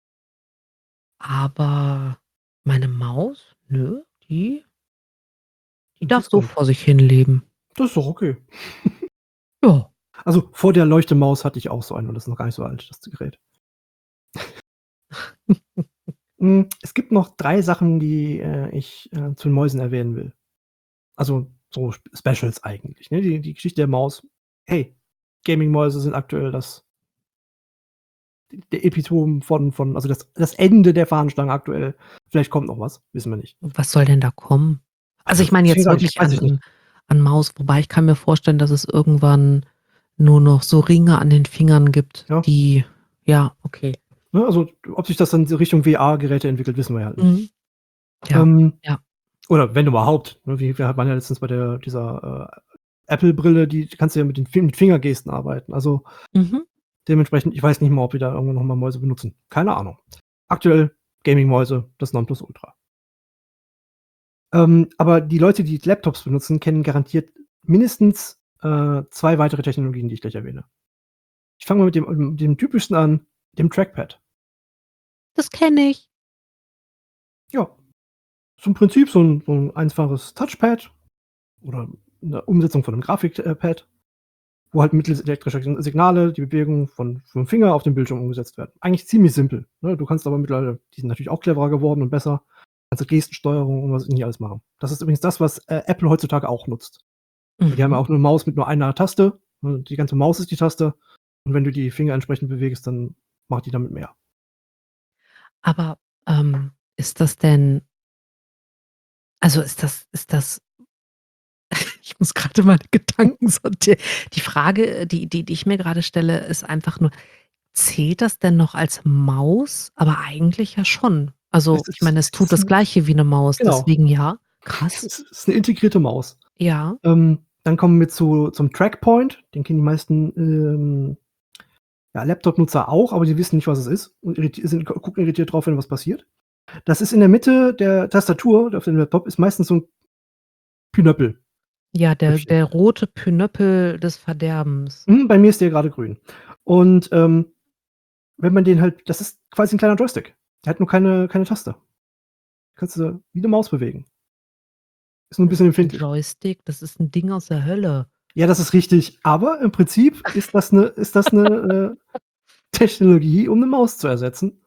aber meine Maus, nö, die die darf so Interessant. vor sich hin leben. Das ist doch okay. Ja. Also, vor der Leuchte-Maus hatte ich auch so eine und das ist noch gar nicht so alt, das Gerät. Hm, es gibt noch drei Sachen, die, äh, ich, äh, zu den Mäusen erwähnen will. Also, so Sp Specials eigentlich, ne? Die die Geschichte der Maus. Hey, Gaming-Mäuse sind aktuell das der Epitome von von also, das das Ende der Fahnenstange aktuell. Vielleicht kommt noch was, wissen wir nicht. Was soll denn da kommen? Also, Also, ich meine deswegen jetzt sage ich, wirklich weiß an ich nicht. an an Maus, wobei ich kann mir vorstellen, dass es irgendwann nur noch so Ringe an den Fingern gibt, Ja. die ja, okay. Ne, also, ob sich das dann so Richtung VR-Geräte entwickelt, wissen wir halt nicht. Mhm. Ja, Ähm, ja. oder wenn überhaupt, ne? Wir wir waren ja letztens bei der dieser, äh, Apple-Brille, die kannst du ja mit den Fi mit Fingergesten arbeiten. Also Mhm. dementsprechend, ich weiß nicht mal, ob wir da irgendwann noch mal Mäuse benutzen. Keine Ahnung. Aktuell Gaming-Mäuse, das Nonplusultra. Ähm, aber die Leute, die Laptops benutzen, kennen garantiert mindestens, äh, zwei weitere Technologien, die ich gleich erwähne. Ich fange mal mit dem ähm, dem typischsten an, dem Trackpad. Das kenne ich. Ja, ist im Prinzip so 'n so 'n einfaches Touchpad oder 'ne Umsetzung von 'nem Grafik äh, Pad, wo halt mittels elektrischer Sig Signale die Bewegung von vom Finger auf den Bildschirm umgesetzt werden. Eigentlich ziemlich simpel, ne? Du kannst aber mittlerweile die sind natürlich auch cleverer geworden und besser. Kannst du Gestensteuerung und was weiß ich nicht alles machen. Das ist übrigens das, was, äh, Apple heutzutage auch nutzt. Weil die haben ja Mhm. auch 'ne Maus mit nur einer Taste, ne? Die ganze Maus ist die Taste und wenn du die Finger entsprechend bewegst, dann macht die damit mehr. Aber, ähm, ist das denn also, ist das ist das ich muss grade meine Gedanken sortieren. Die Frage, äh, die die die ich mir grade stelle, ist einfach nur: Zählt das denn noch als Maus? Aber eigentlich ja schon. Also, Es ich ist meine, es es tut ist das 'n Gleiche wie 'ne Maus, genau. deswegen ja. Es Krass. ist ist 'ne integrierte Maus. Ja. Ähm, dann kommen wir zu zum Trackpoint. Den kennen die meisten, ähm, ja, Laptop-Nutzer auch, aber die wissen nicht, was es ist und irriti sind gucken irritiert drauf, wenn was passiert. Das ist in der Mitte der Tastatur auf dem Laptop ist meistens so 'n Pinöppel Ja, der Köpfchen. der rote Pinöppel des Verderbens. Mhm, bei mir ist der grade grün. Und, ähm, wenn man den halt das ist quasi 'n kleiner Joystick. Der hat nur keine keine Taste. Kannst du wie 'ne Maus bewegen. Ist nur 'n Das bisschen ist kein empfindlich. Joystick, das ist 'n Ding aus der Hölle. Ja, das ist richtig. Aber im Prinzip ist das 'ne ist das 'ne, äh, Technologie, um 'ne Maus zu ersetzen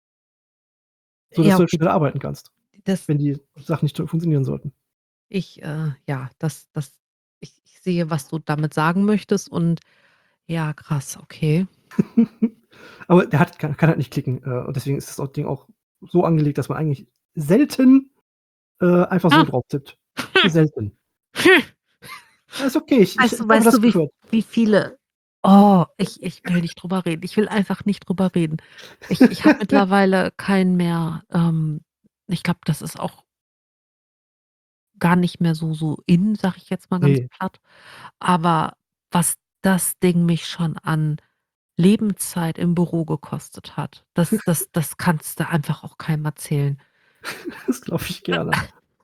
sodass Ja, du halt okay. schneller arbeiten kannst, Das wenn die Sachen nicht funktionieren sollten. Ich, äh ja, das das ich ich sehe, was du damit sagen möchtest und ja, krass, okay. Aber der hat kann kann halt nicht klicken, äh, und deswegen ist das au Ding auch so angelegt, dass man eigentlich selten, äh, einfach so Ah. drauf tippt. Selten. Ja, ist okay. Ich ich Weißt ich du habe weißt das du, wie gehört. wie viele oh, ich ich will nicht drüber reden. Ich will einfach nicht drüber reden. Ich ich habe mittlerweile keinen mehr, ähm ich glaube, das ist auch gar nicht mehr so so in, sage ich jetzt mal ganz Ne. platt. Aber was das Ding mich schon an Lebenszeit im Büro gekostet hat, das das das kannst du einfach auch keinem erzählen. Das glaube ich gerne.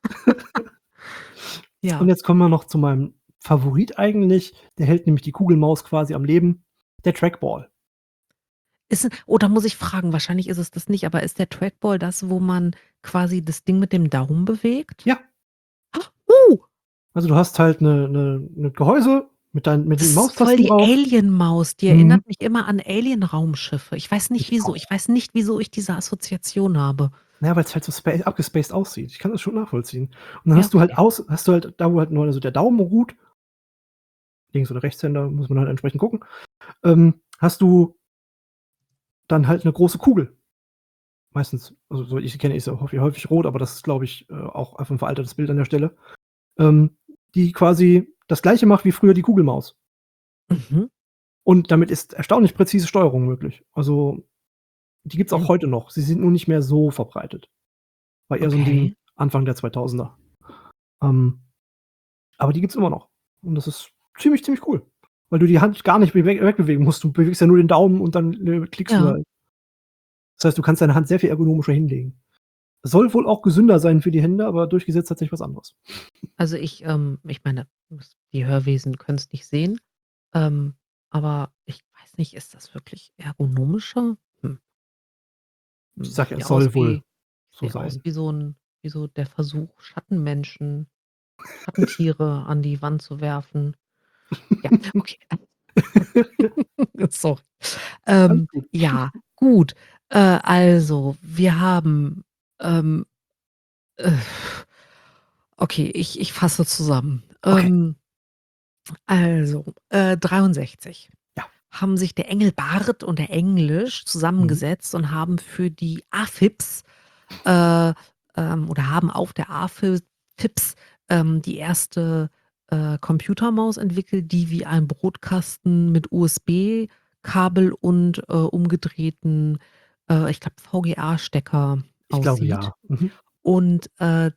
Und Ja. jetzt kommen wir noch zu meinem Favorit eigentlich. Der hält nämlich die Kugelmaus quasi am Leben, der Trackball. Ist 'n oh, da muss ich fragen, wahrscheinlich ist es das nicht, aber ist der Trackball das, wo man quasi das Ding mit dem Daumen bewegt? Ja. Uh. Also, du hast halt 'ne 'ne 'ne Gehäuse mit deinen mit Das den ist voll Maustasten die drauf. Alien-Maus, die Mhm. erinnert mich immer an Alien-Raumschiffe. Ich weiß nicht Ich wieso. Ich auch. weiß nicht, wieso ich diese Assoziation habe. Na ja, weil's halt so spa abgespaced aussieht. Ich kann das schon nachvollziehen. Und dann Ja, hast du halt okay. aus hast du halt da, wo halt nur so der Daumen ruht Links oder Rechtshänder, muss man halt entsprechend gucken, ähm, hast du dann halt 'ne große Kugel. Meistens, also, so wie ich sie kenne, ist sie häufig häufig rot, aber das ist, glaube ich, äh, auch einfach 'n veraltetes Bild an der Stelle, ähm, die quasi das Gleiche macht wie früher die Kugelmaus. Mhm. Und damit ist erstaunlich präzise Steuerung möglich. Also, die gibt's auch Mhm. heute noch. Sie sind nur nicht mehr so verbreitet. War eher so 'n Ding Okay. Anfang der zweitausender. Ähm, aber die gibt's immer noch. Und das ist ziemlich, ziemlich cool, weil du die Hand gar nicht be weg wegbewegen musst. Du bewegst ja nur den Daumen und dann, äh, klickst du Ja. halt. Das heißt, du kannst deine Hand sehr viel ergonomischer hinlegen. Soll wohl auch gesünder sein für die Hände, aber durchgesetzt hat sich was anderes. Also, ich, ähm ich meine, die Hörwesen können's nicht sehen, ähm, aber ich weiß nicht, ist das wirklich ergonomischer? Hm. Ich Hm, sage sieht ja, ja es aus soll wohl wie so sieht aus sein. wie so 'n wie so der Versuch, Schattenmenschen Schattentiere an die Wand zu werfen. Ja, okay. Sorry. Alles Ähm, gut. ja, gut. Äh, also, wir haben, ähm, äh okay, ich ich fasse zusammen. Okay. Ähm, also, äh, dreiundsechzig Ja. haben sich der Engelbart und der Englisch Mhm. zusammengesetzt und haben für die AFIPS, äh, ähm oder haben auf der AFI PIPS, ähm, die erste, äh, Computermaus entwickelt, die wie ein Brotkasten mit USB-Kabel und, äh, umgedrehten, äh, ich glaube, VGA-Stecker Ich glaube, aussieht. ja. Mhm. Und, äh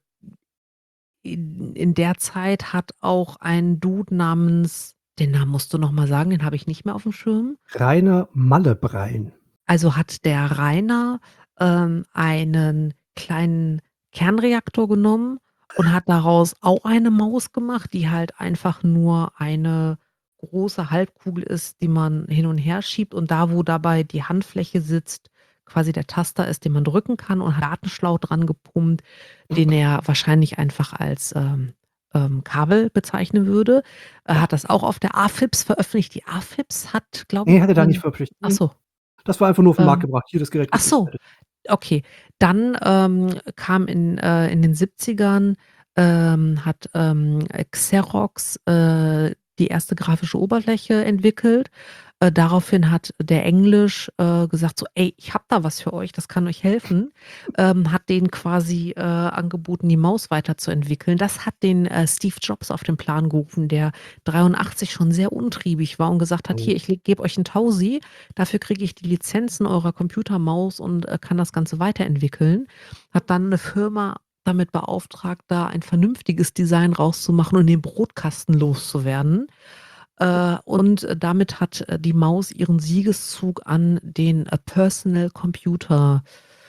in in der Zeit hat auch ein Dude namens den Namen musst du noch mal sagen, den habe ich nicht mehr aufm Schirm. Rainer Mallebrein. Also, hat der Rainer, ähm, einen kleinen Kernreaktor genommen und hat daraus auch eine Maus gemacht, die halt einfach nur eine große Halbkugel ist, die man hin und her schiebt und da, wo dabei die Handfläche sitzt, quasi der Taster ist, den man drücken kann und hat Datenschlauch dran gepumpt, den er wahrscheinlich einfach als, ähm, ähm, Kabel bezeichnen würde. Er Ja. hat das auch auf der AFIPS veröffentlicht. Die AFIPS hat, glaube ich, Ne, hat er da nicht 'nen veröffentlicht. ach Ne. so. Das war einfach nur auf 'n Markt Ähm, gebracht: „Hier, das Gerät ach gibt es“, so, fertig. okay. Dann, ähm, kam in äh, in den Siebzigern, ähm, hat, ähm, Xerox, äh, die erste grafische Oberfläche entwickelt. Äh, daraufhin hat der Englisch, äh, gesagt so: „Ey, ich habe da was für euch, das kann euch helfen.“ Ähm, hat denen quasi, äh, angeboten, die Maus weiterzuentwickeln. Das hat den, äh, Steve Jobs auf den Plan gerufen, der dreiundachtzig schon sehr untriebig war und gesagt hat: Oh. „Hier, ich leg gebe euch 'n Tausi, dafür kriege ich die Lizenzen eurer Computermaus und, äh, kann das Ganze weiterentwickeln.“ Hat dann 'ne Firma damit beauftragt, da ein vernünftiges Design rauszumachen und den Brotkasten loszuwerden. Äh, und damit hat, äh, die Maus ihren Siegeszug an den, äh, Personal Computer,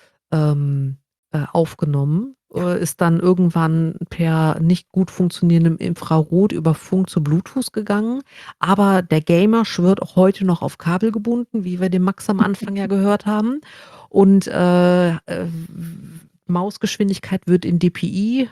ähm, äh, aufgenommen, Ja. äh, ist dann irgendwann per nicht gut funktionierendem Infrarot über Funk zu Bluetooth gegangen. Aber der Gamer schwört auch heute noch auf Kabel gebunden, wie wir den Max am Anfang ja gehört haben. Und, äh, äh, w w Mausgeschwindigkeit wird in DPI,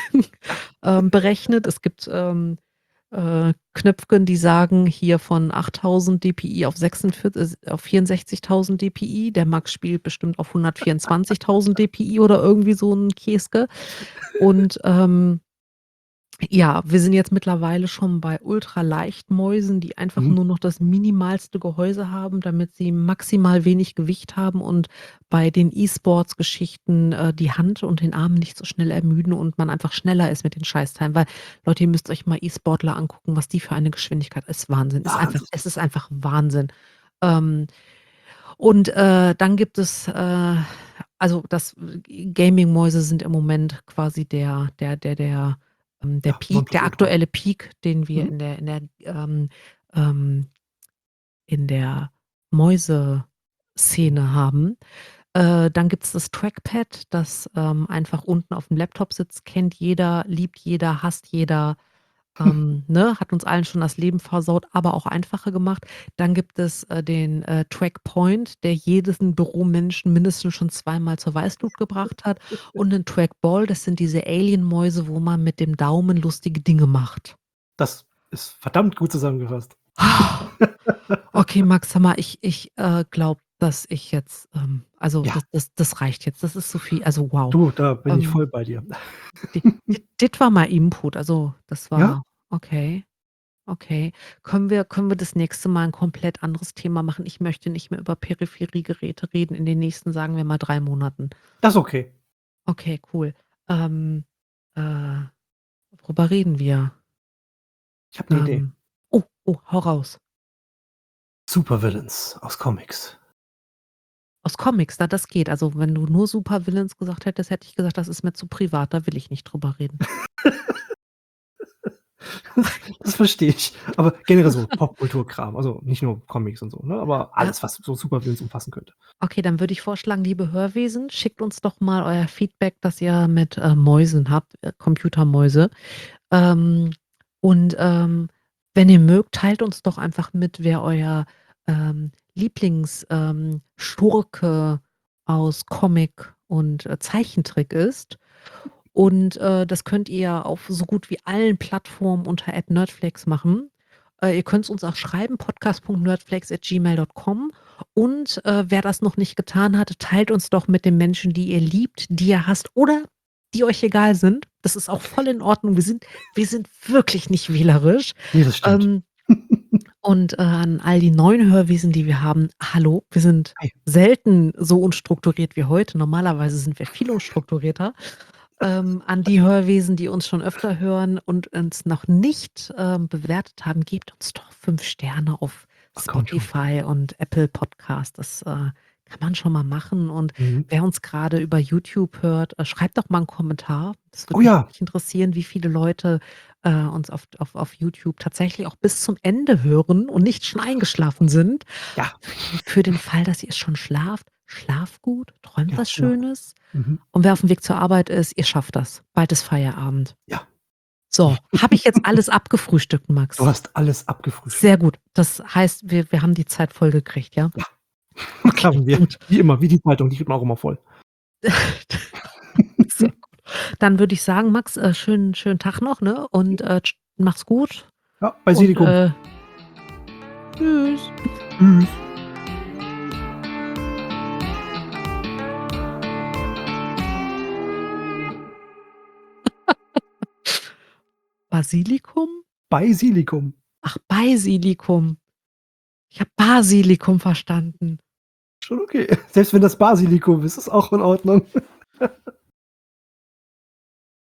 ähm, berechnet. Es gibt, ähm, äh, Knöpfchen, die sagen hier von achttausend DPI auf sechsundvier äh, auf vierundsechzigtausend DPI. Der Max spielt bestimmt auf hundertvierundzwanzigtausend DPI oder irgendwie so 'n Käsche. Und, ähm ja, wir sind jetzt mittlerweile schon bei Ultraleichtmäusen, die einfach Mhm. nur noch das minimalste Gehäuse haben, damit sie maximal wenig Gewicht haben und bei den E-Sports-Geschichten, äh, die Hand und den Arm nicht so schnell ermüden und man einfach schneller ist mit den Scheißteilen. Weil, Leute, ihr müsst euch mal E-Sportler angucken, was die für eine Geschwindigkeit ist Wahnsinn. Ist einfach Wahnsinn. es ist einfach Wahnsinn. Ähm, und, äh, dann gibt es, äh also, das G Gaming-Mäuse sind im Moment quasi der der der der ähm, der Ja, Peak, der Nonplusultra. aktuelle Peak, den wir Mhm. in der in der, ähm, ähm in der Mäuse-Szene haben. Äh, dann gibt's das Trackpad, das, ähm, einfach unten aufm Laptop sitzt, kennt jeder, liebt jeder, hasst jeder, ähm, ne? Hat uns allen schon das Leben versaut, aber auch einfacher gemacht. Dann gibt es, äh, den, äh, Trackpoint, der jeden Büromenschen mindestens schon zweimal zur Weißglut gebracht hat und 'nen Trackball, das sind diese Alienmäuse, wo man mit dem Daumen lustige Dinge macht. Das ist verdammt gut zusammengefasst. Okay, Max, hör mal, ich ich, äh, glaube, dass ich jetzt, ähm also, Ja. das das das reicht jetzt. Das ist zu viel. Also, wow. Du, da bin ich Ähm, voll bei dir. di di dit war mal Input. Also, das Ja. war okay, okay. Können wir können wir das nächste Mal 'n komplett anderes Thema machen? Ich möchte nicht mehr über Peripheriegeräte reden in den nächsten, sagen wir mal, drei Monaten. Das ist okay. Okay, cool. Ähm, äh, worüber reden wir? Ich habe 'ne Idee. Ähm, oh, oh, hau raus. Supervillains aus Comics. Aus Comics, na, das geht. Also, wenn du nur Supervillains gesagt hättest, hätte ich gesagt, das ist mir zu privat, da will ich nicht drüber reden. Das das verstehe ich. Aber generell so Popkulturkram, also, nicht nur Comics und so, ne, aber Ja. alles, was so Supervillains umfassen könnte. Okay, dann würde ich vorschlagen, liebe Hörwesen, schickt uns doch mal euer Feedback, das ihr mit, äh, Mäusen habt, äh, Computermäuse. Ähm, und, ähm, wenn ihr mögt, teilt uns doch einfach mit, wer euer, ähm, Lieblings ähm, Schurke aus Comic und, äh, Zeichentrick ist. Und, äh, das könnt ihr auf so gut wie allen Plattformen unter @nerdflexx machen. Äh, ihr könnt's uns auch schreiben, podcast punkt nerdflexx at gmail dot com. Und, äh, wer das noch nicht getan hat, teilt uns doch mit den Menschen, die ihr liebt, die ihr hasst oder die euch egal sind. Das ist auch voll in Ordnung. Wir sind wir sind wirklich nicht wählerisch. Ne, das stimmt. Ähm, und, äh, an all die neuen Hörwesen, die wir haben, hallo, wir sind Hi. selten so unstrukturiert wie heute. Normalerweise sind wir viel unstrukturierter. Ähm, an die Hörwesen, die uns schon öfter hören und uns noch nicht, ähm, bewertet haben, gebt uns doch fünf Sterne auf Ach, komm schon. Spotify und Apple Podcast. Das, äh, kann man schon mal machen. Und Mhm. wer uns grade über YouTube hört, äh, schreibt doch mal 'n Kommentar. Das Oh würde mich ja. wirklich interessieren, wie viele Leute, äh, uns auf auf auf YouTube tatsächlich auch bis zum Ende hören und nicht schon eingeschlafen sind. Ja. Für für den Fall, dass ihr schon schlaft, schlaft gut, träumt Ja, was genau. Schönes. Mhm. Und wer auf'm Weg zur Arbeit ist, ihr schafft das. Bald ist Feierabend. Ja. So, habe ich jetzt alles abgefrühstückt, Du Max? hast alles abgefrühstückt. Sehr gut. Das heißt, wir wir haben die Zeit voll gekriegt, ja? Ja. Okay, Haben wir. gut. Wie immer, wie die Zeitung, die kriegt man auch immer voll. Sehr gut. Dann würde ich sagen, Max, äh, schönen schönen Tag noch, ne? Und, äh, tsch mach's gut Ja, und, Basilikum. äh tschüss. Tschüss. Basilikum? Beisilikum. Ach, Beisilikum. Ich habe Basilikum verstanden. Schon okay. Selbst wenn das Basilikum ist, ist auch in Ordnung.